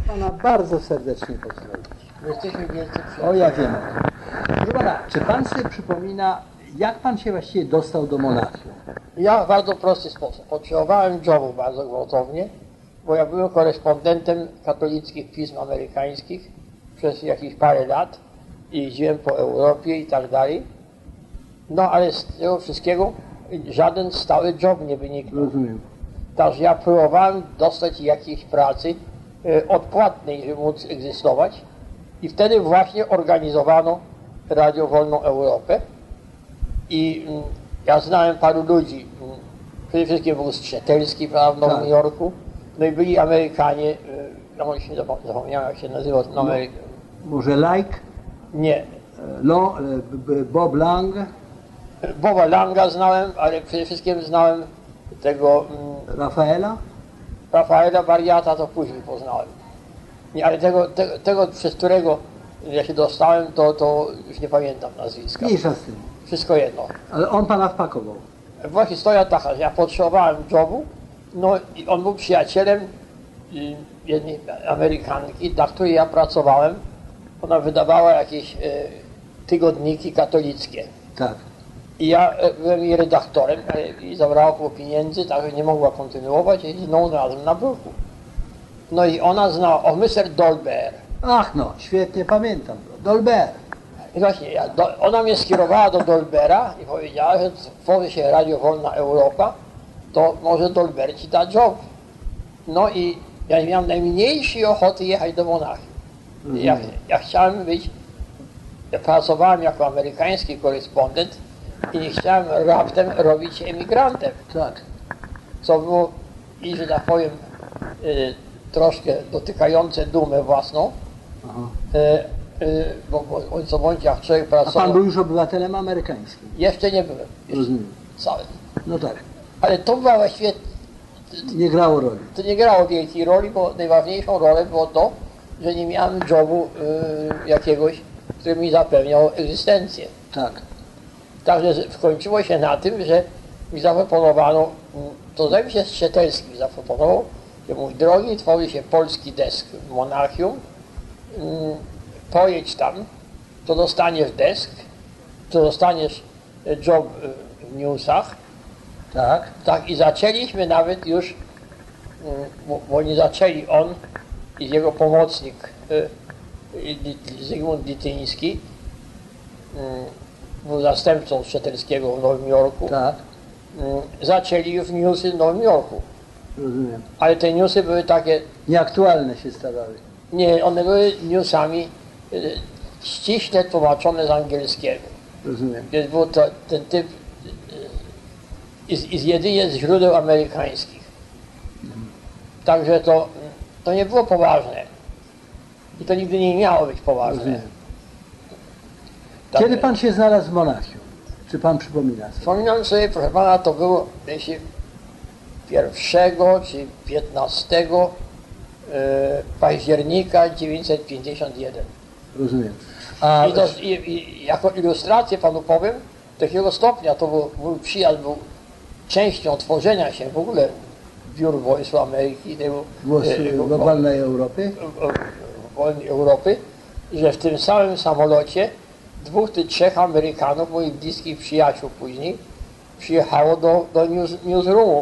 Pana bardzo serdecznie pozdrowić. Jesteśmy wielcy przyjaciółmi. O, ja wiem. Proszę Pana, czy Pan sobie przypomina, jak Pan się właściwie dostał do Monachium? Ja w bardzo prosty sposób. Potrzebowałem jobu bardzo gwałtownie, bo ja byłem korespondentem katolickich pism amerykańskich przez jakieś parę lat i jeździłem po Europie i tak dalej. No ale z tego wszystkiego żaden stały job nie wyniknął. Rozumiem. Także ja próbowałem dostać jakiejś pracy odpłatnej, żeby móc egzystować. I wtedy właśnie organizowano Radio Wolną Europę. I ja znałem paru ludzi. Przede wszystkim był Strzetelski, prawda, w Nowym Jorku. No i byli Amerykanie, no się zapomniałem jak się nazywał ten Amerykan. Może Like? Nie. Bob Lang? Boba Langa znałem, ale przede wszystkim znałem tego Rafaela? Rafaela Wariata, to później poznałem. Nie, ale tego przez którego ja się dostałem, to już nie pamiętam nazwiska. Mniejsza z tym. Wszystko jedno. Ale on Pana wpakował. Właśnie historia taka, że ja potrzebowałem jobu, no i on był przyjacielem jednej Amerykanki, dla której ja pracowałem. Ona wydawała jakieś tygodniki katolickie. Tak. I ja byłem jej redaktorem i zabrała około pieniędzy, także nie mogła kontynuować i znowu razem na bruku. No i ona znała, o Mr. Dolbear. Ach no, świetnie pamiętam. Dolbear. I właśnie, ona mnie skierowała do Dolbera i powiedziała, że tworzy się Radio Wolna Europa, to może Dolber ci da job. No i ja nie miałem najmniejszej ochoty jechać do Monachium. Ja chciałem ja pracowałem jako amerykański korespondent i nie chciałem raptem robić się emigrantem. Tak. Co było, i że tak powiem, troszkę dotykające dumę własną. Bo co bądź jak człowiek A pracował... Pan był już obywatelem amerykańskim? Jeszcze nie byłem. Rozumiem. Cały. No tak. Ale to była właściwie... Nie grało roli. To nie grało wielkiej roli, bo najważniejszą rolę było to, że nie miałem jobu jakiegoś, który mi zapewniał egzystencję. Tak. Także skończyło się na tym, że mi zaproponowano, to zdaje mi się Strzetelski mi zaproponował, że mój drogi, tworzy się polski desk w Monachium, pojedź tam, to dostaniesz desk, to dostaniesz job w newsach. Tak. Tak, i zaczęliśmy nawet już, bo oni zaczęli, on i jego pomocnik Zygmunt Lityński, był zastępcą Strzetelskiego w Nowym Jorku. Tak. Zaczęli już newsy w Nowym Jorku. Rozumiem. Ale te newsy były takie, Nieaktualne się stawały. nie, one były newsami ściśle tłumaczone z angielskiego. Rozumiem. Więc był to ten typ jedynie z źródeł amerykańskich. Także to nie było poważne. I to nigdy nie miało być poważne. Rozumiem. Tak, Kiedy Pan się znalazł w Monachium? Czy Pan przypomina sobie? wspominam sobie, proszę pana, to było 1 czy 15 października 1951. Rozumiem. A I jako ilustrację panu powiem, do takiego stopnia to był przyjazd, był częścią tworzenia się w ogóle biur Wojsk Ameryki, globalnej Europy? Wolnej Europy, że w tym samym samolocie 2 czy 3 Amerykanów, moich bliskich przyjaciół później, przyjechało do newsroomu.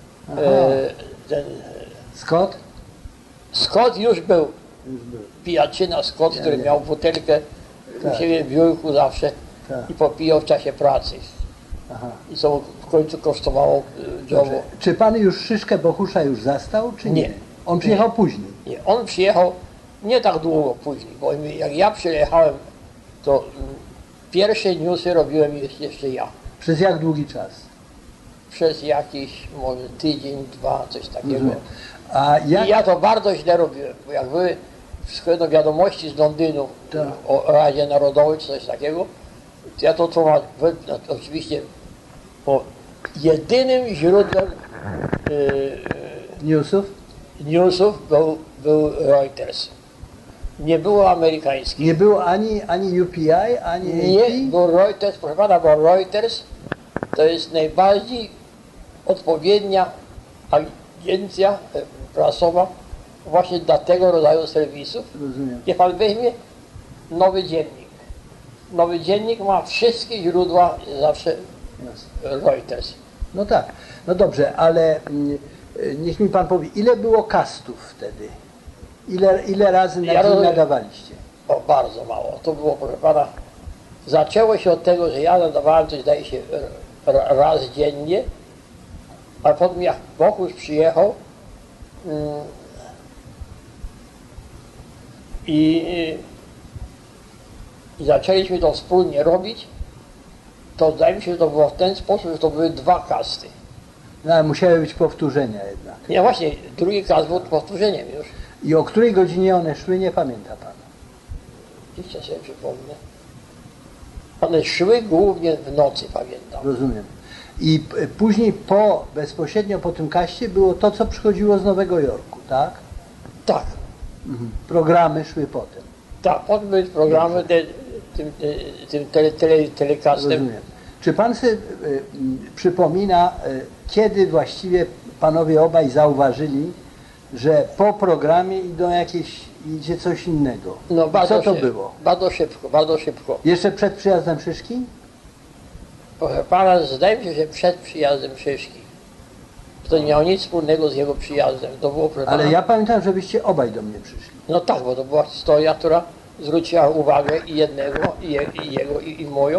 Scott? Scott już był. Pijaczyna Scott, który miał butelkę u siebie w biurku zawsze i popijał w czasie pracy. Aha. I co w końcu kosztowało jobu. Czy Pan już Szyszkę Bohusza już zastał, czy nie? On przyjechał później? Nie, on przyjechał nie tak długo później, bo jak ja przyjechałem, to pierwsze newsy robiłem jeszcze ja. Przez jak długi czas? Przez jakiś może tydzień, 2, coś takiego. A jak... I ja to bardzo źle robiłem, bo jak były do wiadomości z Londynu o Radzie Narodowej czy coś takiego, to ja to tłumaczyłem, oczywiście, bo jedynym źródłem newsów był Reuters. Nie było amerykańskich. Nie było ani UPI, ani AP? Nie, bo Reuters, proszę pana, bo Reuters to jest najbardziej odpowiednia agencja prasowa właśnie dla tego rodzaju serwisów. Rozumiem. Niech pan weźmie Nowy Dziennik. Nowy Dziennik ma wszystkie źródła zawsze Jasne. Reuters. No tak, no dobrze, ale niech mi pan powie, ile było kastów wtedy? Ile razy na Ja dzień rozumiem. nadawaliście? O, bardzo mało. To było, proszę pana, zaczęło się od tego, że ja nadawałem coś, zdaje się, raz dziennie, a potem jak Bogusz przyjechał i zaczęliśmy to wspólnie robić, to zdaje mi się, że to było w ten sposób, że to były 2 kasty. No, ale musiały być powtórzenia jednak. Nie, właśnie, drugi kast był powtórzeniem już. I o której godzinie one szły, nie pamięta pan. Jeszcze sobie przypomnę. One szły głównie w nocy, pamiętam. Rozumiem. I później bezpośrednio po tym kaście było to, co przychodziło z Nowego Jorku, tak? Tak, Programy szły potem. tak, potem były programy tym telecastem. Rozumiem. Czy pan sobie przypomina, kiedy właściwie panowie obaj zauważyli, że po programie idzie coś innego? No, Co to było? Bardzo szybko, bardzo szybko. Jeszcze przed przyjazdem Szyszki? Proszę pana, zdaje mi się, że przed przyjazdem Szyszki. To nie miało nic wspólnego z jego przyjazdem. To było, proszę Ale pana, ja pamiętam, żebyście obaj do mnie przyszli. no tak, bo to była historia, która zwróciła uwagę i jednego, i jego, i moją.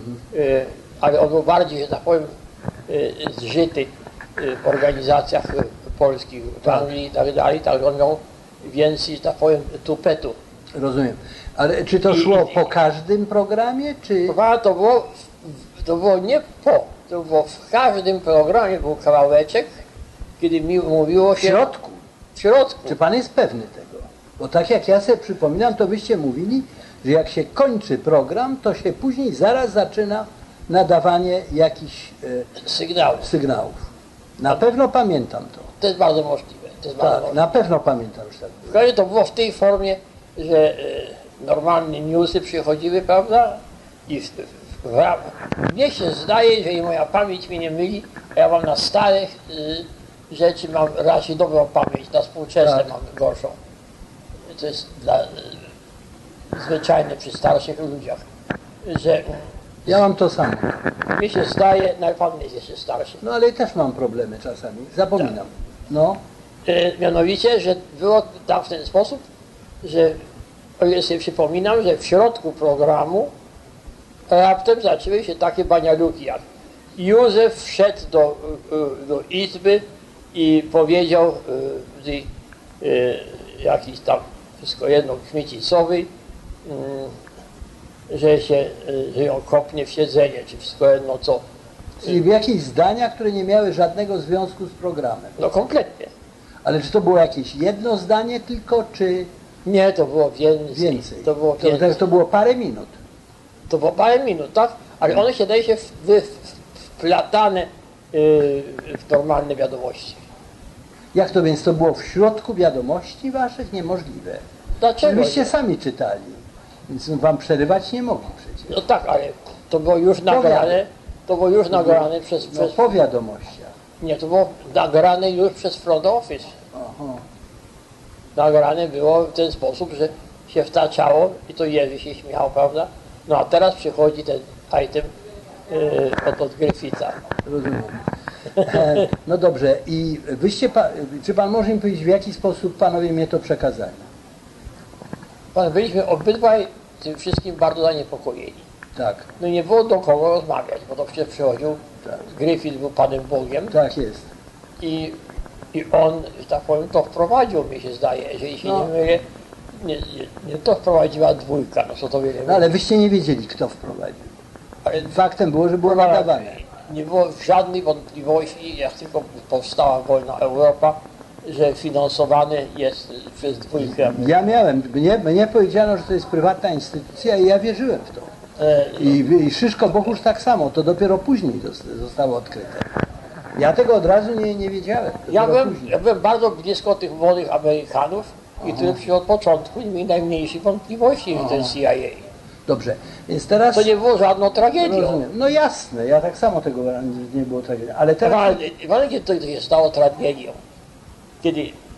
Ale on był bardziej, że tak powiem, zżyty w organizacjach polskich, w Anglii i tak dalej, tak on miał więcej, że tak powiem, tupetu. Rozumiem. Ale czy to szło po każdym programie, czy... Proszę pana, to było nie to było w każdym programie był kawałeczek, kiedy mi mówiło W się... środku? W środku. Czy pan jest pewny tego? Bo tak jak ja sobie przypominam, to byście mówili, że jak się kończy program, to się później zaraz zaczyna nadawanie jakichś Sygnał. sygnałów. Na pewno pamiętam to. To jest bardzo możliwe. To jest bardzo Tak, możliwe. na pewno pamiętam, że tak było. W razie to było w tej formie, że normalnie newsy przychodziły, prawda? I mnie się zdaje, że i moja pamięć mnie nie myli, a ja mam na starych rzeczy mam raczej dobrą pamięć, na współczesne Tak. mam gorszą. To jest zwyczajne przy starszych ludziach, że Ja mam to samo. mi się zdaje, pan jest jeszcze starszy, No ale też mam problemy czasami. Zapominam. No, mianowicie, że było tak w ten sposób, że o ile sobie przypominam, że w środku programu raptem zaczęły się takie banialuki jak Józef wszedł do izby i powiedział jakiś tam wszystko jedno Kmicicowy, że ją kopnie w siedzenie, czy wszystko jedno co. czyli w jakieś zdania, które nie miały żadnego związku z programem. No kompletnie. Ale czy to było jakieś jedno zdanie tylko, czy Nie, to było więcej. więcej? To było więcej. To było parę minut. To było parę minut, tak? Ale one się daje się wplatane w normalne wiadomości. Jak to więc to było w środku wiadomości waszych? Niemożliwe. Dlaczego? Byście nie? sami czytali, więc wam przerywać nie mogli przecież. No tak, ale to było już nagrane, przez No, po wiadomościach. nie, to było nagrane już przez front office. Aha. Nagrane było w ten sposób, że się wtaczało i to Jerzy się śmiał, prawda? No a teraz przychodzi ten item od Griffitha. Rozumiem. No dobrze, i czy pan może mi powiedzieć, w jaki sposób panowie mnie to przekazali? Byliśmy obydwaj tym wszystkim bardzo zaniepokojeni. Tak, No nie było do kogo rozmawiać, bo to przecież przychodził, tak, Griffith był Panem Bogiem tak jest. i on, że tak powiem, to wprowadził, mi się zdaje, jeżeli się No. nie mylę, nie to wprowadziła dwójka, no co to wiele. No, ale wyście nie wiedzieli, kto wprowadził. Ale Faktem było, że było nadawane. nie było żadnej wątpliwości, jak tylko powstała wolna Europa, że finansowany jest przez dwójkę. Ja miałem, mnie powiedziano, że to jest prywatna instytucja i ja wierzyłem w to. I Szyszko Bogusz tak samo, to dopiero później zostało odkryte. Ja tego od razu nie wiedziałem. Ja dopiero później. byłem bardzo blisko tych młodych Amerykanów i którzy od początku nie mieli najmniejszej wątpliwości, że to jest CIA. Dobrze, więc teraz... To nie było żadną tragedią. Rozumiem. No jasne, ja tak samo tego nie było tragedii. Ale teraz... Ale kiedy to się stało tragedią? Kiedy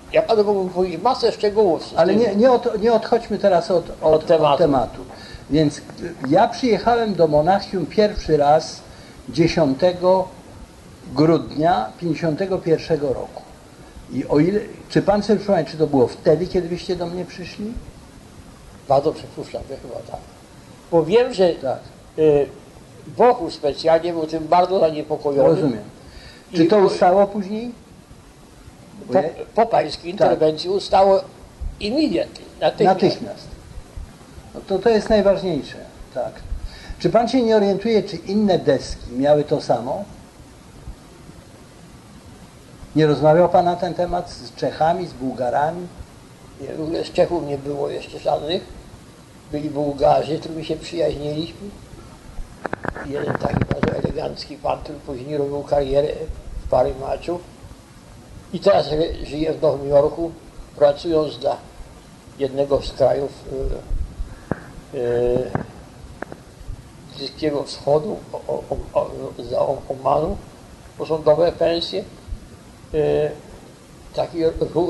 Ja panu mógłbym powiedzieć masę szczegółów. Ale nie odchodźmy teraz od tematu. Więc ja przyjechałem do Monachium pierwszy raz 10 grudnia 1951 roku. I czy pan sobie przypomina, czy to było wtedy, kiedy byście do mnie przyszli? Bardzo przypuszczam, że chyba tak. Bo wiem, że Tak. Bohu specjalnie był tym bardzo zaniepokojony. Rozumiem. Czy to ustało później? Po pańskiej interwencji ustało immediately, Natychmiast. No to jest najważniejsze. Tak. Czy pan się nie orientuje, czy inne deski miały to samo? Nie rozmawiał pan na ten temat z Czechami, z Bułgarami? Nie, w ogóle z Czechów nie było jeszcze żadnych. Byli Bułgarzy, z którymi się przyjaźniliśmy. Jeden taki bardzo elegancki pan, który później robił karierę w pary maczów. I teraz żyje w Nowym Jorku, pracując dla jednego z krajów Bliskiego Wschodu, za Omanu, porządowe pensje. Taki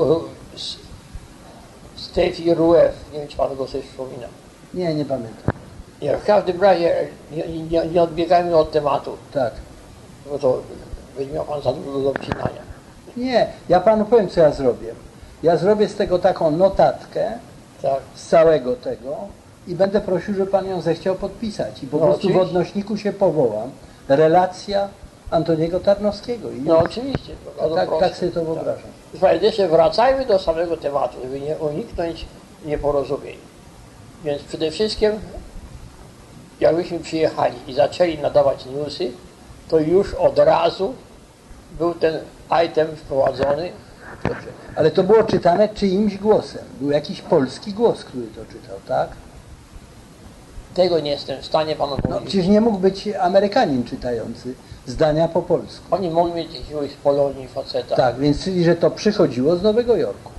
Steffi Rueff, nie wiem, czy pan go coś przypomina. Nie pamiętam. Nie, w każdym razie nie odbiegajmy od tematu, Tak. bo to będzie miał pan za dużo do obcinania. Nie, ja panu powiem, co ja zrobię. Ja zrobię z tego taką notatkę, Tak. z całego tego i będę prosił, żeby pan ją zechciał podpisać. I po prostu oczywiście. w odnośniku się powołam. Relacja Antoniego Tarnowskiego. I No oczywiście. To tak sobie to wyobrażam. Tak. Jeszcze wracajmy do samego tematu, żeby nie uniknąć nieporozumień. Więc przede wszystkim, jakbyśmy przyjechali i zaczęli nadawać newsy, to już od razu był ten item wprowadzony. Dobrze. Ale to było czytane czyimś głosem. Był jakiś polski głos, który to czytał, tak? Tego nie jestem w stanie panu No, powiedzieć. przecież nie mógł być Amerykanin czytający zdania po polsku. Oni mogli mieć jakiegoś z Polonii faceta. Tak, więc czyli, że to przychodziło z Nowego Jorku.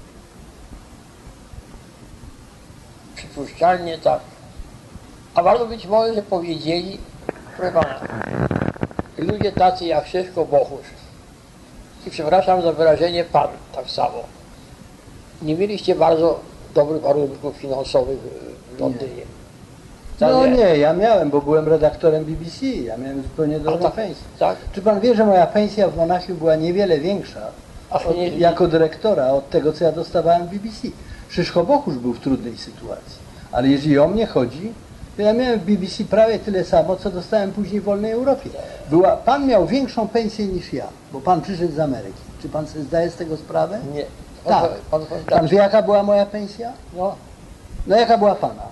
Przypuszczalnie tak. A bardzo być może, że powiedzieli, proszę pana, ludzie tacy jak Szyszko Bohusz, i przepraszam za wyrażenie pan tak samo, nie mieliście bardzo dobrych warunków finansowych w Londynie. No nie, ja miałem, bo byłem redaktorem BBC, ja miałem zupełnie dobrą tak, pensję. tak? Czy pan wie, że moja pensja w Monachium była niewiele większa jako dyrektora od tego, co ja dostawałem w BBC? Szyszko Bohusz był w trudnej sytuacji, ale jeżeli o mnie chodzi, to ja miałem w BBC prawie tyle samo, co dostałem później w wolnej Europie. Pan miał większą pensję niż ja, bo pan przyszedł z Ameryki. Czy pan sobie zdaje z tego sprawę? Nie. Tak. Pan wie, jaka była moja pensja? No jaka była pana?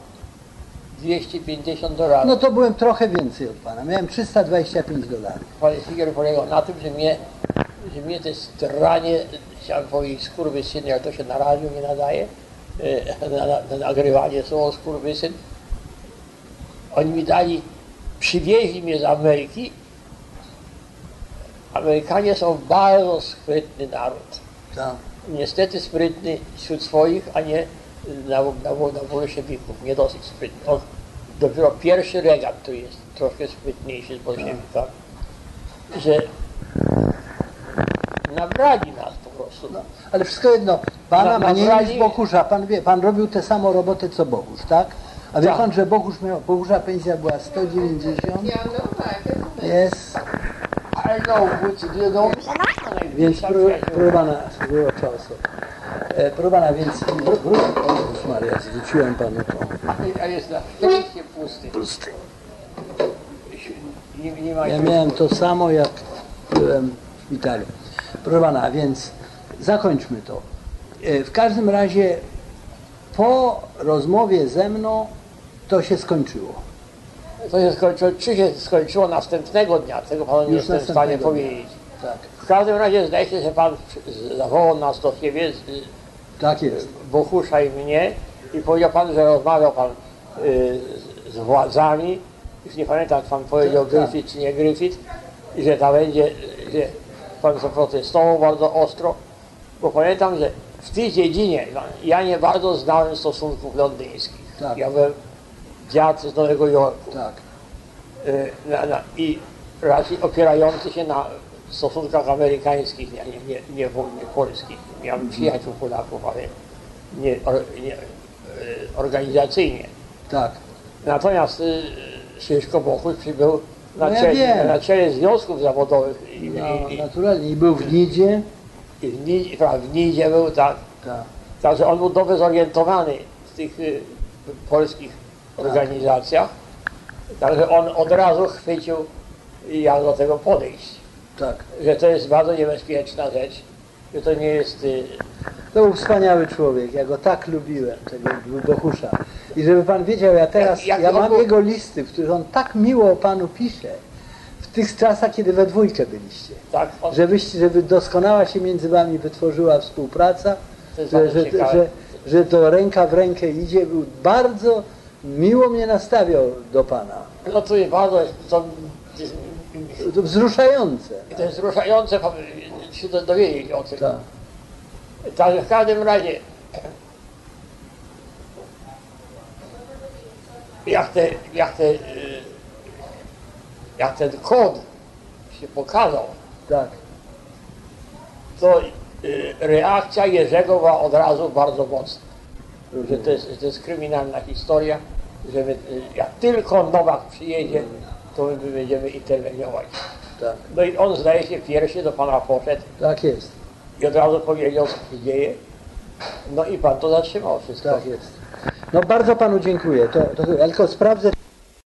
$250. No to byłem trochę więcej od pana. Miałem $325. Kwalifiker polegał na tym, że mnie te stranie, chciałem powiedzieć skurwysyny, jak to się na radiu nie nadaje, na nagrywanie słowo skurwysyn. Oni mi przywieźli mnie z Ameryki. Amerykanie są bardzo sprytny naród. Tak. Niestety sprytny wśród swoich, a nie na bolszewików. Nie dosyć sprytny. Dopiero pierwszy Reagan tu jest troszkę sprytniejszy z bolszewikami. Że nabrali nas po prostu. No, ale wszystko jedno, pana mniej niż Bohusza, pan wie, pan robił tę samą robotę co Bohusz, tak? A wie pan, że Bohusza pensja była 190? Jest. Więc proszę pana, więc Maria, zwróciłem panu to. A jest na szczęście pusty. Ja miałem to samo, jak byłem w szpitalu. Proszę pana, więc zakończmy to. W każdym razie po rozmowie ze mną to się skończyło. To się skończyło, czy się skończyło następnego dnia, tego panu nie jestem w stanie powiedzieć. Tak. W każdym razie zdaje się, że pan zawołał nas do siebie, tak jest. Bohusza i mnie, i powiedział pan, że rozmawiał pan z władzami, już nie pamiętam, jak pan powiedział Griffith czy nie Griffith, i że tam będzie, że pan zaprotestował bardzo ostro, bo pamiętam, że w tej dziedzinie ja nie bardzo znałem stosunków londyńskich. Tak. Ja byłem dziad z Nowego Jorku. Tak. I raczej opierający się na stosunkach amerykańskich, nie polskich. Miałem przyjaciół Polaków, ale nie organizacyjnie. Tak. Natomiast Szyszko Bochuś przybył No ja wiem. na czele związków zawodowych Naturalnie. I był w Nidzie. w Nidzie był, tak. Tak. Także on był dobrze zorientowany w tych polskich organizacjach. Także on od razu chwycił, jak do tego podejść. Tak. Że to jest bardzo niebezpieczna rzecz, że to nie jest... To był wspaniały człowiek, ja go tak lubiłem, tego Bohusza. I żeby pan wiedział, ja teraz, ja mam jego listy, w których on tak miło o panu pisze, w tych czasach, kiedy we dwójkę byliście. Tak, Żeby doskonała się między wami wytworzyła współpraca, to jest bardzo ciekawe. że to ręka w rękę idzie, był bardzo miło mnie nastawiał do pana. No to jest bardzo, To wzruszające. to jest wzruszające się dowiedzieć o tym. Tak. Także w każdym razie, jak ten kod się pokazał, Tak. to reakcja Jerzego była od razu bardzo mocna. Że to jest kryminalna historia, że jak tylko Nowak przyjedzie, to my będziemy interweniować. Tak. No i on, zdaje się, pierwszy do pana poszedł Tak jest. i od razu powiedział, co się dzieje. No i pan to zatrzymał wszystko. Tak jest. No bardzo panu dziękuję. To tylko sprawdzę.